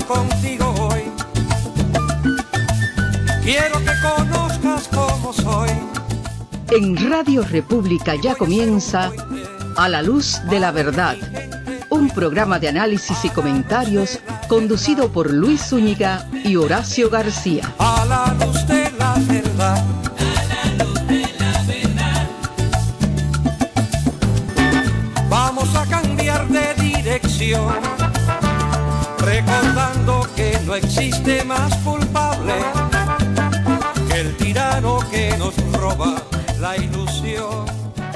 contigo hoy. Quiero que conozcas cómo soy. En Radio República ya comienza A la Luz de la Verdad, un programa de análisis y comentarios conducido por Luis Zúñiga y Horacio García. A la luz de la verdad. A la luz de la verdad. Vamos a cambiar de dirección, recordando que no existe más culpable que el tirano que nos roba la ilusión.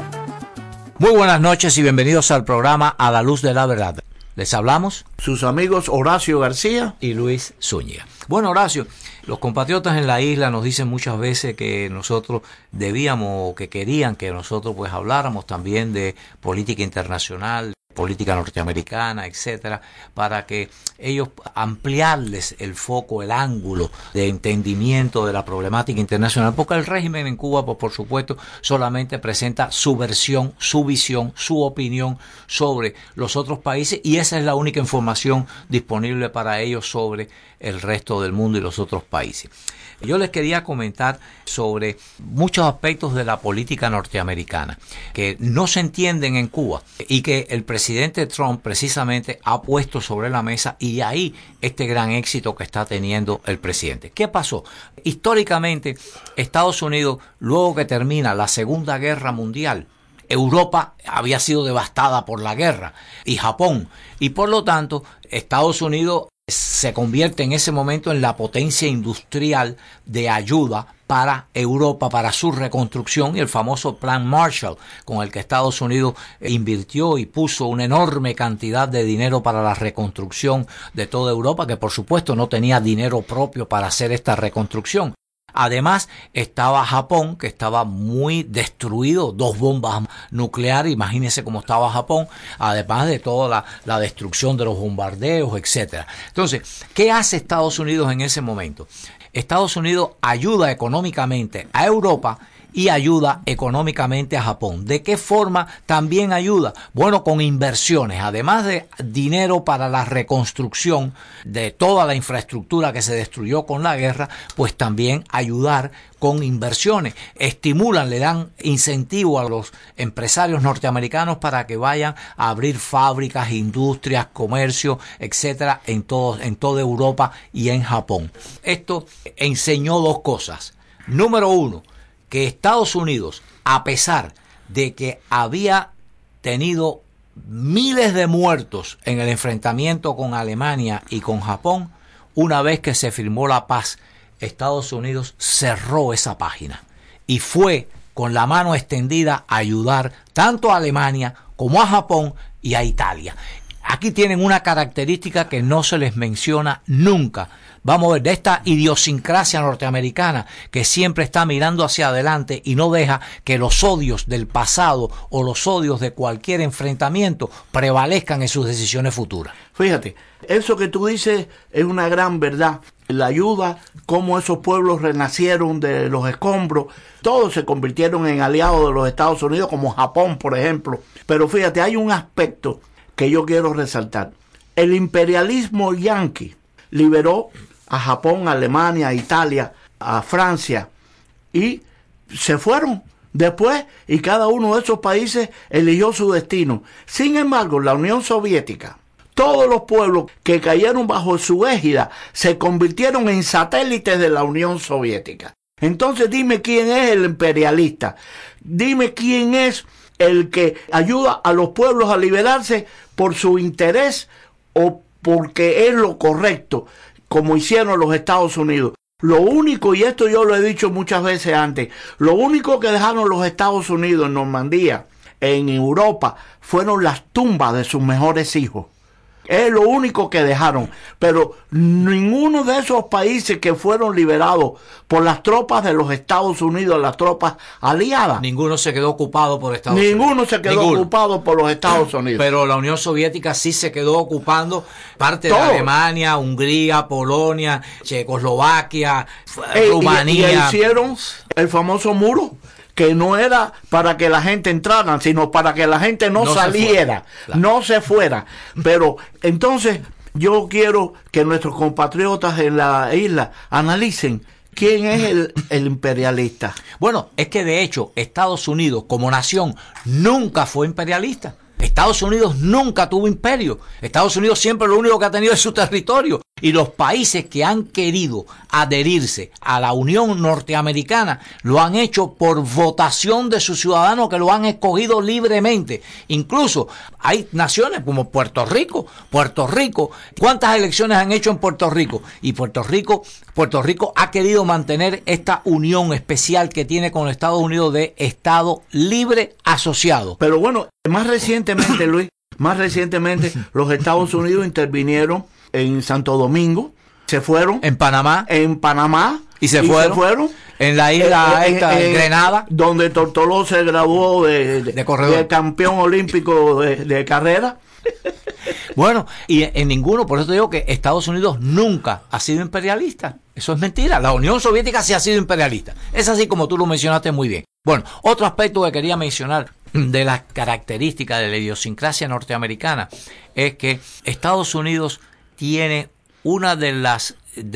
Muy buenas noches y bienvenidos al programa A la Luz de la Verdad. Les hablamos sus amigos Horacio García y Luis Zúñiga. Bueno, Horacio, los compatriotas en la isla nos dicen muchas veces que nosotros debíamos o que querían que nosotros pues habláramos también de política internacional, política norteamericana, etcétera, para que ellos ampliarles el foco, el ángulo de entendimiento de la problemática internacional, porque el régimen en Cuba, pues por supuesto, solamente presenta su versión, su visión, su opinión sobre los otros países, y esa es la única información disponible para ellos sobre el resto del mundo y los otros países. Yo les quería comentar sobre muchos aspectos de la política norteamericana que no se entienden en Cuba y que el presidente Trump precisamente ha puesto sobre la mesa, y ahí este gran éxito que está teniendo el presidente. ¿Qué pasó? Históricamente, Estados Unidos, luego que termina la Segunda Guerra Mundial, Europa había sido devastada por la guerra y Japón, y por lo tanto Estados Unidos se convierte en ese momento en la potencia industrial de ayuda para Europa, para su reconstrucción, y el famoso Plan Marshall, con el que Estados Unidos invirtió y puso una enorme cantidad de dinero para la reconstrucción de toda Europa, que por supuesto no tenía dinero propio para hacer esta reconstrucción. Además estaba Japón, que estaba muy destruido, 2 bombas nucleares, imagínense cómo estaba Japón, además de toda la destrucción de los bombardeos, etcétera. Entonces, ¿qué hace Estados Unidos en ese momento? Estados Unidos ayuda económicamente a Europa y ayuda económicamente a Japón. ¿De qué forma también ayuda? Bueno, con inversiones, además de dinero para la reconstrucción de toda la infraestructura que se destruyó con la guerra, pues también ayudar con inversiones. Estimulan, le dan incentivo a los empresarios norteamericanos para que vayan a abrir fábricas, industrias, comercio, etcétera, en toda Europa y en Japón. Esto enseñó 2 cosas. Número 1, que Estados Unidos, a pesar de que había tenido miles de muertos en el enfrentamiento con Alemania y con Japón, una vez que se firmó la paz, Estados Unidos cerró esa página y fue con la mano extendida a ayudar tanto a Alemania como a Japón y a Italia. Aquí tienen una característica que no se les menciona nunca. Vamos a ver, de esta idiosincrasia norteamericana que siempre está mirando hacia adelante y no deja que los odios del pasado o los odios de cualquier enfrentamiento prevalezcan en sus decisiones futuras. Fíjate, eso que tú dices es una gran verdad. La ayuda, cómo esos pueblos renacieron de los escombros, todos se convirtieron en aliados de los Estados Unidos, como Japón, por ejemplo. Pero fíjate, hay un aspecto que yo quiero resaltar. El imperialismo yanqui liberó a Japón, a Alemania, a Italia, a Francia, y se fueron después, y cada uno de esos países eligió su destino. Sin embargo, la Unión Soviética, todos los pueblos que cayeron bajo su égida se convirtieron en satélites de la Unión Soviética. Entonces dime quién es el imperialista, dime quién es el que ayuda a los pueblos a liberarse por su interés o porque es lo correcto, como hicieron los Estados Unidos. Lo único, y esto yo lo he dicho muchas veces antes, lo único que dejaron los Estados Unidos en Normandía, en Europa, fueron las tumbas de sus mejores hijos. Es lo único que dejaron. Pero ninguno de esos países que fueron liberados por las tropas de los Estados Unidos, las tropas aliadas, ninguno se quedó ocupado por Estados Unidos. Ninguno se quedó ocupado por los Estados Unidos. Pero la Unión Soviética sí se quedó ocupando parte de Alemania, Hungría, Polonia, Checoslovaquia, Rumanía. Y hicieron el famoso muro, que no era para que la gente entrara, sino para que la gente no saliera, no se fuera. Pero entonces yo quiero que nuestros compatriotas en la isla analicen quién es el imperialista. Bueno, es que de hecho Estados Unidos como nación nunca fue imperialista. Estados Unidos nunca tuvo imperio. Estados Unidos siempre lo único que ha tenido es su territorio. Y los países que han querido adherirse a la Unión Norteamericana lo han hecho por votación de sus ciudadanos que lo han escogido libremente. Incluso hay naciones como Puerto Rico. ¿Cuántas elecciones han hecho en Puerto Rico? Y Puerto Rico ha querido mantener esta unión especial que tiene con los Estados Unidos de Estado libre asociado. Pero bueno, más recientemente, Luis, los Estados Unidos intervinieron en Santo Domingo, se fueron en Panamá y se fueron en la isla Grenada, donde Tortoló se graduó de campeón olímpico de carrera. Bueno, y en ninguno, por eso te digo que Estados Unidos nunca ha sido imperialista. Eso es mentira. La Unión Soviética sí ha sido imperialista. Es así como tú lo mencionaste muy bien. Bueno, otro aspecto que quería mencionar de las características de la idiosincrasia norteamericana es que Estados Unidos tiene una de las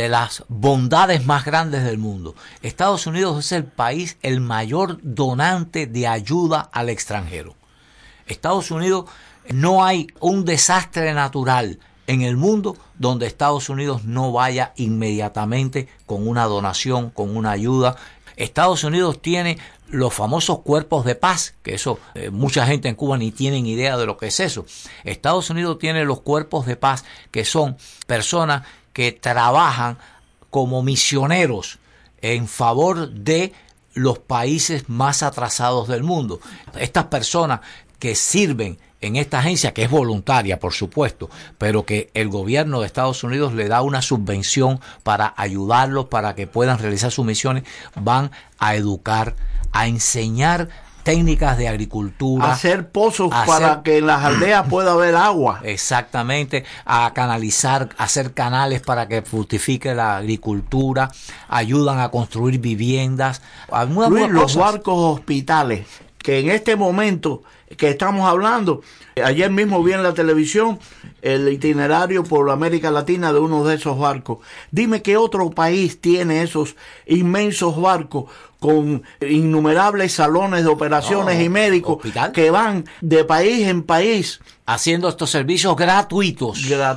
bondades más grandes del mundo. Estados Unidos es el país el mayor donante de ayuda al extranjero. Estados Unidos, no hay un desastre natural en el mundo donde Estados Unidos no vaya inmediatamente con una donación, con una ayuda. Estados Unidos tiene los famosos cuerpos de paz, que eso mucha gente en Cuba ni tienen idea de lo que es eso. Estados Unidos tiene los cuerpos de paz, que son personas que trabajan como misioneros en favor de los países más atrasados del mundo. Estas personas que sirven en esta agencia, que es voluntaria, por supuesto, pero que el gobierno de Estados Unidos le da una subvención para ayudarlos, para que puedan realizar sus misiones, van a educar, a enseñar técnicas de agricultura, hacer pozos para que en las aldeas pueda haber agua. Exactamente, a canalizar, hacer canales para que fructifique la agricultura, ayudan a construir viviendas. Luis, los barcos hospitales, que en este momento que estamos hablando, ayer mismo vi en la televisión el itinerario por América Latina de uno de esos barcos. Dime qué otro país tiene esos inmensos barcos con innumerables salones de operaciones y médicos que van de país en país haciendo estos servicios gratuitos.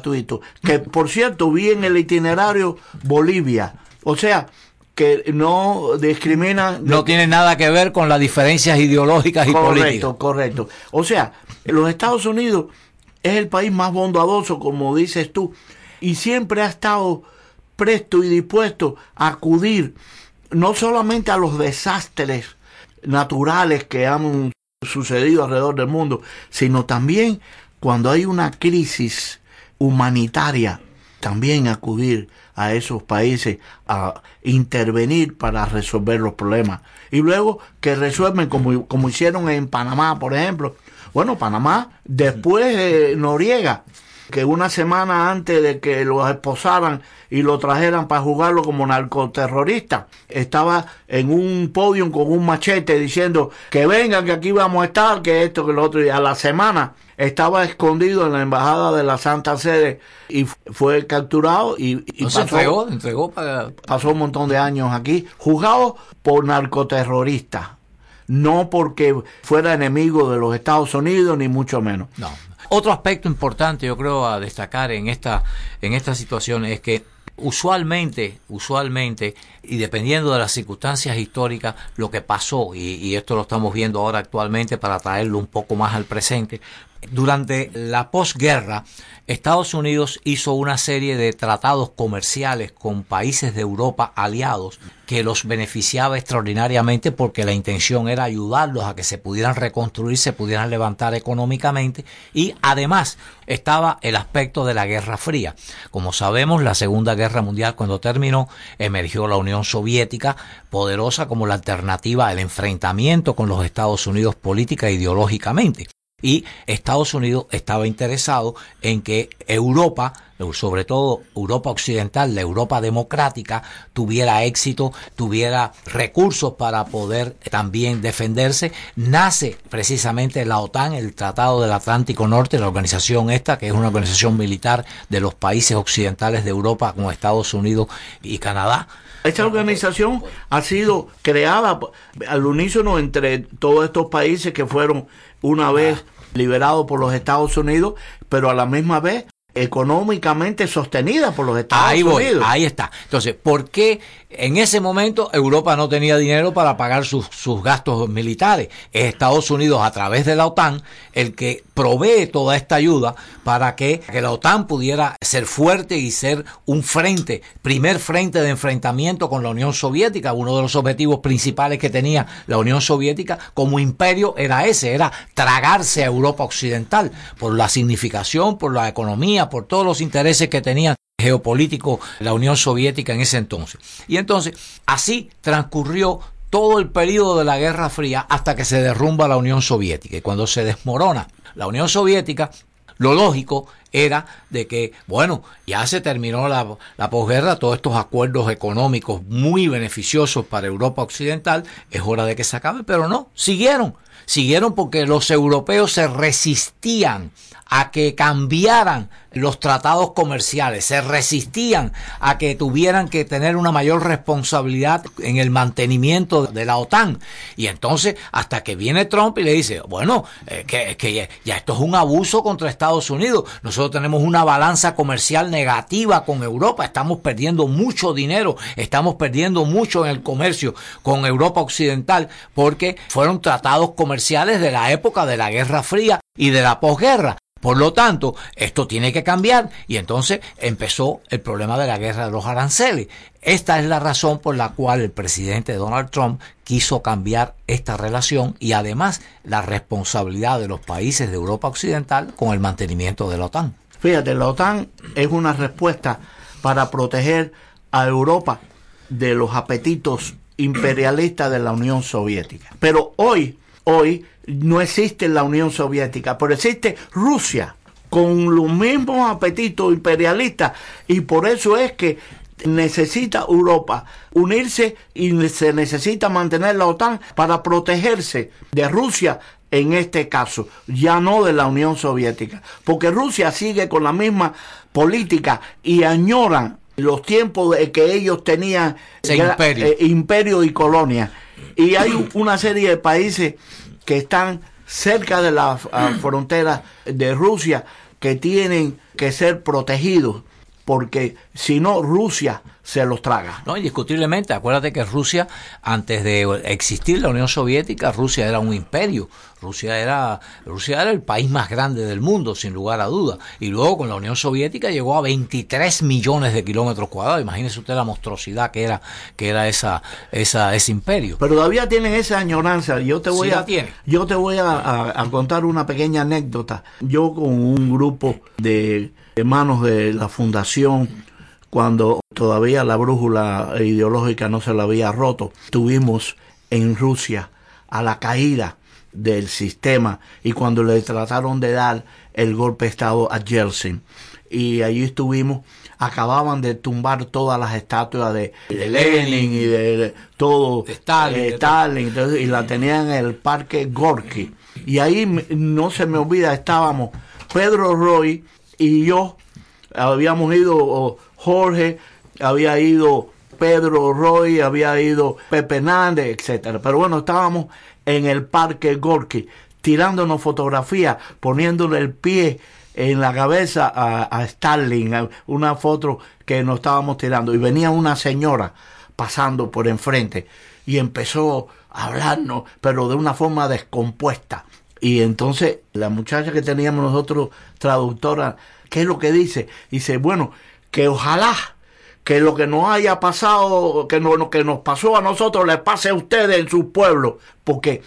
Que por cierto vi en el itinerario Bolivia, o sea, que no discrimina. No tiene nada que ver con las diferencias ideológicas y políticas. Correcto. O sea, los Estados Unidos es el país más bondadoso, como dices tú, y siempre ha estado presto y dispuesto a acudir no solamente a los desastres naturales que han sucedido alrededor del mundo, sino también cuando hay una crisis humanitaria, también acudir a esos países a intervenir para resolver los problemas. Y luego que resuelven como hicieron en Panamá, por ejemplo. Bueno, Panamá, después de Noriega, que una semana antes de que lo esposaran y lo trajeran para juzgarlo como narcoterrorista, estaba en un podio con un machete diciendo que vengan, que aquí vamos a estar, que esto, que lo otro, y a la semana estaba escondido en la embajada de la Santa Sede y fue capturado y pasó un montón de años aquí, juzgado por narcoterrorista, no porque fuera enemigo de los Estados Unidos, ni mucho menos. No. Otro aspecto importante, yo creo, a destacar en esta situación es que usualmente, y dependiendo de las circunstancias históricas, lo que pasó, y esto lo estamos viendo ahora actualmente para traerlo un poco más al presente, durante la posguerra, Estados Unidos hizo una serie de tratados comerciales con países de Europa aliados que los beneficiaba extraordinariamente porque la intención era ayudarlos a que se pudieran reconstruir, se pudieran levantar económicamente, y además estaba el aspecto de la Guerra Fría. Como sabemos, la Segunda Guerra Mundial, cuando terminó, emergió la Unión Soviética poderosa como la alternativa al enfrentamiento con los Estados Unidos política e ideológicamente. y Estados Unidos estaba interesado en que Europa, sobre todo Europa occidental, la Europa democrática, tuviera éxito, tuviera recursos para poder también defenderse. Nace precisamente la OTAN, el Tratado del Atlántico Norte, la organización esta, que es una organización militar de los países occidentales de Europa, como Estados Unidos y Canadá. Esta organización ha sido creada al unísono entre todos estos países que fueron una vez liberados por los Estados Unidos, pero a la misma vez económicamente sostenida por los Estados Unidos. Ahí está. Entonces, ¿por qué en ese momento Europa no tenía dinero para pagar sus gastos militares? Es Estados Unidos, a través de la OTAN, el que provee toda esta ayuda para que la OTAN pudiera ser fuerte y ser un primer frente de enfrentamiento con la Unión Soviética. Uno de los objetivos principales que tenía la Unión Soviética como imperio era tragarse a Europa occidental, por la significación, por la economía, por todos los intereses que tenía geopolítico la Unión Soviética en ese entonces. Y entonces, así transcurrió todo el periodo de la Guerra Fría hasta que se derrumba la Unión Soviética. Y cuando se desmorona la Unión Soviética, lo lógico era de que, bueno, ya se terminó la posguerra, todos estos acuerdos económicos muy beneficiosos para Europa occidental, es hora de que se acabe, pero no, siguieron porque los europeos se resistían a que cambiaran los tratados comerciales, se resistían a que tuvieran que tener una mayor responsabilidad en el mantenimiento de la OTAN. Y entonces, hasta que viene Trump y le dice, bueno, que ya esto es un abuso contra Estados Unidos, nosotros tenemos una balanza comercial negativa con Europa, estamos perdiendo mucho dinero, estamos perdiendo mucho en el comercio con Europa occidental, porque fueron tratados comerciales de la época de la Guerra Fría y de la posguerra. Por lo tanto, esto tiene que cambiar, y entonces empezó el problema de la guerra de los aranceles. Esta es la razón por la cual el presidente Donald Trump quiso cambiar esta relación y además la responsabilidad de los países de Europa Occidental con el mantenimiento de la OTAN. Fíjate, la OTAN es una respuesta para proteger a Europa de los apetitos imperialistas de la Unión Soviética. Pero hoy no existe la Unión Soviética, pero existe Rusia con los mismos apetitos imperialistas, y por eso es que necesita Europa unirse y se necesita mantener la OTAN para protegerse de Rusia en este caso, ya no de la Unión Soviética, porque Rusia sigue con la misma política y añoran los tiempos de que ellos tenían imperio y colonia. Y hay una serie de países que están cerca de la frontera de Rusia que tienen que ser protegidos, porque si no, Rusia se los traga. No, indiscutiblemente. Acuérdate que Rusia, antes de existir la Unión Soviética, Rusia era un imperio. Rusia era el país más grande del mundo, sin lugar a dudas. Y luego con la Unión Soviética llegó a 23 millones de kilómetros cuadrados. Imagínese usted la monstruosidad que era ese imperio. Pero todavía tienen esa añoranza. Yo te voy a contar una pequeña anécdota. Yo con un grupo de hermanos de la fundación, cuando todavía la brújula ideológica no se la había roto, estuvimos en Rusia a la caída del sistema y cuando le trataron de dar el golpe de Estado a Yeltsin. Y allí estuvimos, acababan de tumbar todas las estatuas de Lenin y de todo, de Stalin, entonces, y la tenían en el Parque Gorky. Y ahí no se me olvida, estábamos Pedro Roy y yo, habíamos ido Jorge, había ido Pedro Roy, había ido Pepe Nández, etcétera. Pero bueno, estábamos en el Parque Gorky tirándonos fotografías, poniéndole el pie en la cabeza a Stalin, una foto que nos estábamos tirando, y venía una señora pasando por enfrente y empezó a hablarnos, pero de una forma descompuesta. Y entonces la muchacha que teníamos nosotros, traductora, ¿qué es lo que dice? Dice, bueno, que ojalá que lo que nos haya pasado, que nos pasó a nosotros, le pase a ustedes en sus pueblos, porque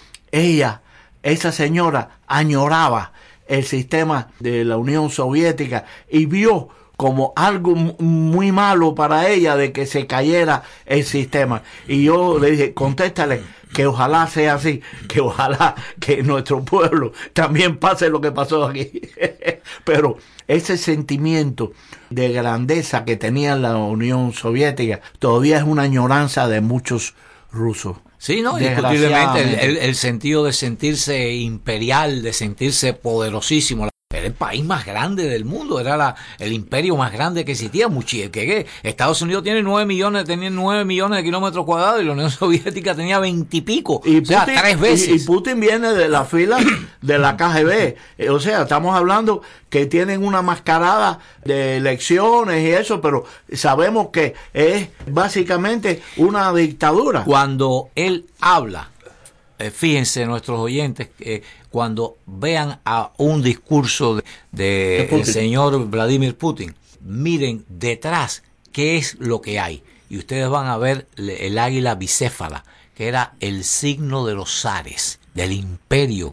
esa señora añoraba el sistema de la Unión Soviética y vio como algo muy malo para ella de que se cayera el sistema. Y yo le dije, contéstale que ojalá sea así, que ojalá que en nuestro pueblo también pase lo que pasó aquí. Pero ese sentimiento de grandeza que tenía la Unión Soviética todavía es una añoranza de muchos rusos. Sí, no, indiscutiblemente el sentido de sentirse imperial, de sentirse poderosísimo. Era el país más grande del mundo, era el imperio más grande que existía. Que Estados Unidos tenía 9 millones de kilómetros cuadrados y la Unión Soviética tenía 20 y pico, o sea, 3 veces. Y Putin viene de la fila de la KGB, o sea, estamos hablando que tienen una mascarada de elecciones y eso, pero sabemos que es básicamente una dictadura. Cuando él habla, fíjense nuestros oyentes, cuando vean a un discurso del señor Vladimir Putin, miren detrás qué es lo que hay. Y ustedes van a ver el águila bicéfala, que era el signo de los zares, del imperio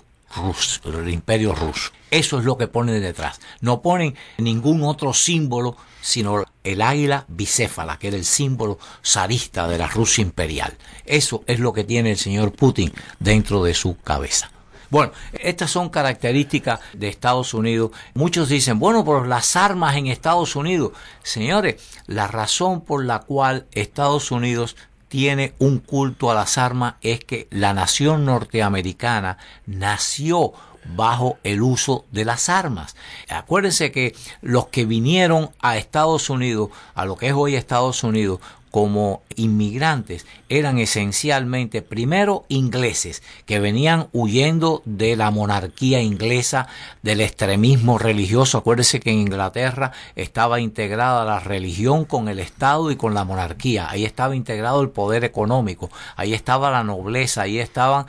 ruso. Eso es lo que ponen detrás. No ponen ningún otro símbolo, sino el águila bicéfala, que era el símbolo zarista de la Rusia imperial. Eso es lo que tiene el señor Putin dentro de su cabeza. Bueno, estas son características de Estados Unidos. Muchos dicen, bueno, por las armas en Estados Unidos. Señores, la razón por la cual Estados Unidos tiene un culto a las armas es que la nación norteamericana nació bajo el uso de las armas. Acuérdense que los que vinieron a Estados Unidos, a lo que es hoy Estados Unidos, como inmigrantes, eran esencialmente primero ingleses que venían huyendo de la monarquía inglesa, del extremismo religioso. Acuérdense que en Inglaterra estaba integrada la religión con el Estado y con la monarquía. Ahí estaba integrado el poder económico, ahí estaba la nobleza, ahí estaban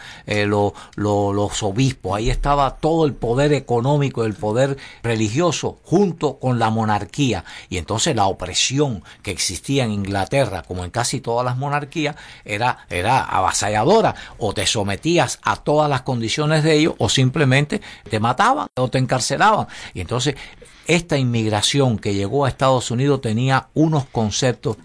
los obispos, ahí estaba todo el poder económico, el poder religioso junto con la monarquía. Y entonces la opresión que existía en Inglaterra, como en casi todas las monarquías, era avasalladora. O te sometías a todas las condiciones de ellos, o simplemente te mataban o te encarcelaban. Y entonces esta inmigración que llegó a Estados Unidos tenía unos conceptos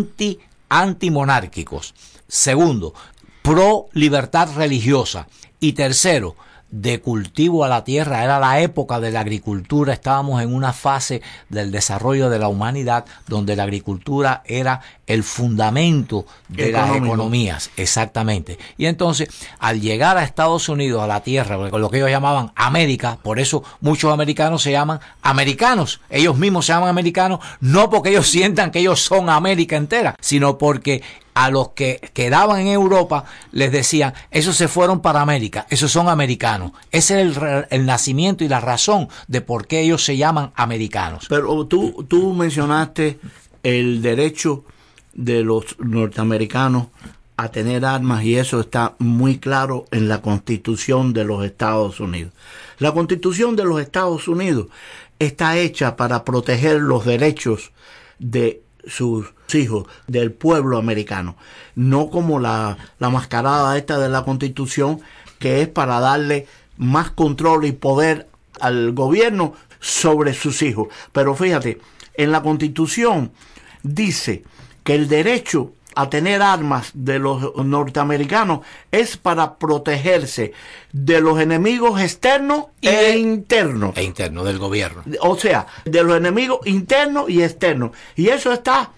antimonárquicos. Segundo, pro libertad religiosa. Y tercero, de cultivo a la tierra. Era la época de la agricultura, estábamos en una fase del desarrollo de la humanidad donde la agricultura era el fundamento de las economías, exactamente. Y entonces, al llegar a Estados Unidos, a la tierra, lo que ellos llamaban América, por eso muchos americanos se llaman americanos, ellos mismos se llaman americanos, no porque ellos sientan que ellos son América entera, sino porque a los que quedaban en Europa les decían, esos se fueron para América, esos son americanos. Ese es el nacimiento y la razón de por qué ellos se llaman americanos. Pero tú mencionaste el derecho de los norteamericanos a tener armas, y eso está muy claro en la Constitución de los Estados Unidos. La Constitución de los Estados Unidos está hecha para proteger los derechos de sus hijos, del pueblo americano, no como la mascarada esta de la Constitución, que es para darle más control y poder al gobierno sobre sus hijos. Pero fíjate, en la Constitución dice que el derecho a tener armas de los norteamericanos es para protegerse de los enemigos externos e internos. E internos del gobierno. O sea, de los enemigos internos y externos. Y eso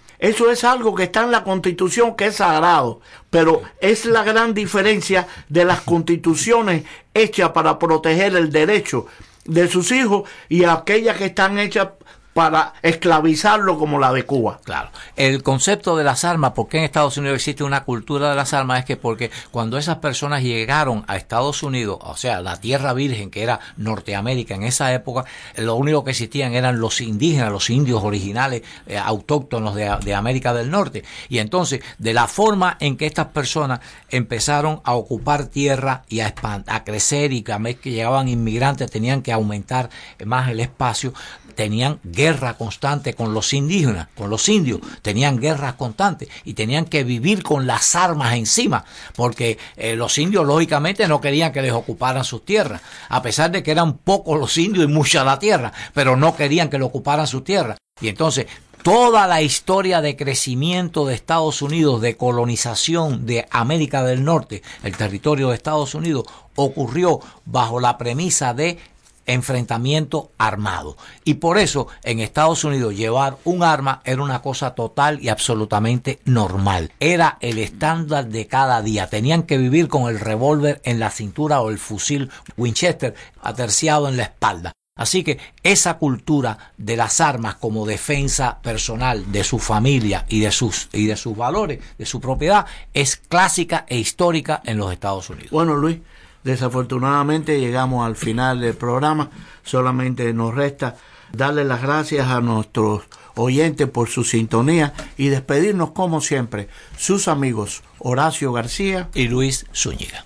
es algo que está en la Constitución, que es sagrado. Pero es la gran diferencia de las constituciones hechas para proteger el derecho de sus hijos y aquellas que están hechas para esclavizarlo, como la de Cuba. Claro. El concepto de las armas, ¿por qué en Estados Unidos existe una cultura de las armas? Es que porque cuando esas personas llegaron a Estados Unidos, o sea, la tierra virgen que era Norteamérica en esa época, lo único que existían eran los indígenas, los indios originales, autóctonos de América del Norte. Y entonces, de la forma en que estas personas empezaron a ocupar tierra y a crecer, y cada vez que llegaban inmigrantes tenían que aumentar más el espacio, tenían guerra constante con los indígenas, con los indios, tenían guerras constantes y tenían que vivir con las armas encima, porque los indios lógicamente no querían que les ocuparan sus tierras, a pesar de que eran pocos los indios y mucha la tierra, pero no querían que le ocuparan sus tierras. Y entonces toda la historia de crecimiento de Estados Unidos, de colonización de América del Norte, el territorio de Estados Unidos, ocurrió bajo la premisa de enfrentamiento armado. Y por eso en Estados Unidos llevar un arma era una cosa total y absolutamente normal. Era el estándar de cada día. Tenían que vivir con el revólver en la cintura o el fusil Winchester aterciado en la espalda. Así que esa cultura de las armas como defensa personal de su familia y de sus valores, de su propiedad, es clásica e histórica en los Estados Unidos. Bueno, Luis, desafortunadamente llegamos al final del programa. Solamente nos resta darle las gracias a nuestros oyentes por su sintonía y despedirnos como siempre, sus amigos Horacio García y Luis Zúñiga.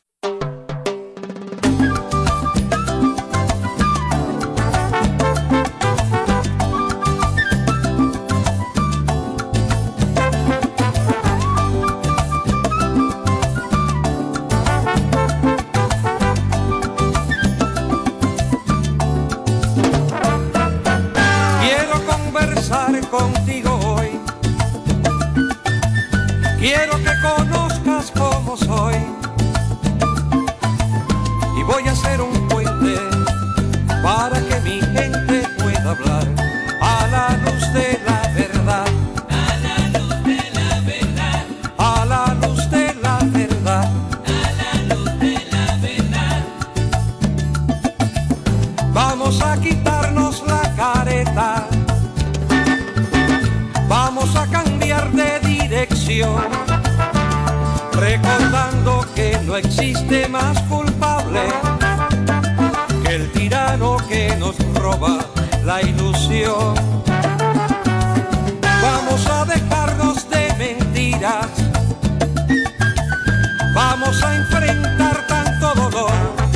Contigo hoy, quiero que conozcas cómo soy y voy a hacer un puente para que mi gente pueda hablar a la luz de la verdad, A la luz de la verdad, a la luz de la verdad. a la luz de la verdad. Vamos a quitarnos la careta, vamos a cambiar de dirección, recordando que no existe más culpable que el tirano que nos roba la ilusión. Vamos a dejarnos de mentiras, vamos a enfrentar tanto dolor,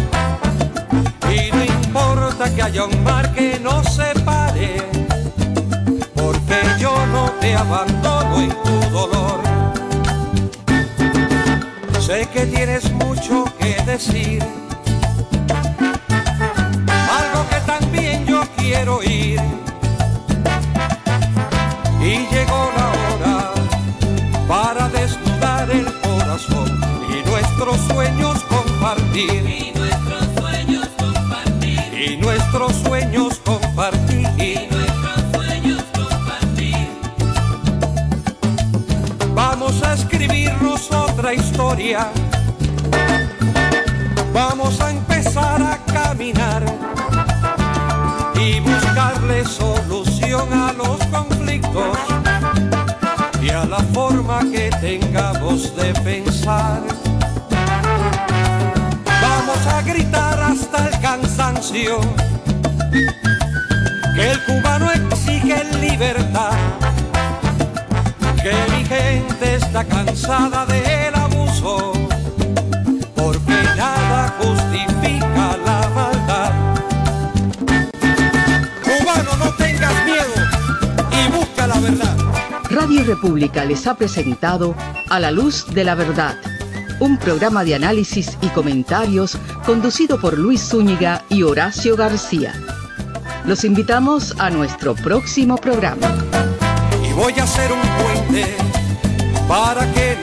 y no importa que haya un mar que nos separe, porque yo no te abandono en tu dolor. Sé que tienes mucho que decir, algo que también yo quiero oír, y llegó la hora para desnudar el corazón y nuestros sueños compartir, Y nuestros sueños compartir, y nuestros sueños compartir. Vamos a escribirnos otra historia, vamos a empezar a caminar y buscarle solución a los conflictos y a la forma que tengamos de pensar. Vamos a gritar hasta el cansancio que el cubano exige libertad, que mi gente está cansada del abuso, porque nada justifica la maldad. Cubano, no tengas miedo y busca la verdad. Radio República les ha presentado A la Luz de la Verdad, un programa de análisis y comentarios conducido por Luis Zúñiga y Horacio García. Los invitamos a nuestro próximo programa. Y voy a hacer un puente para que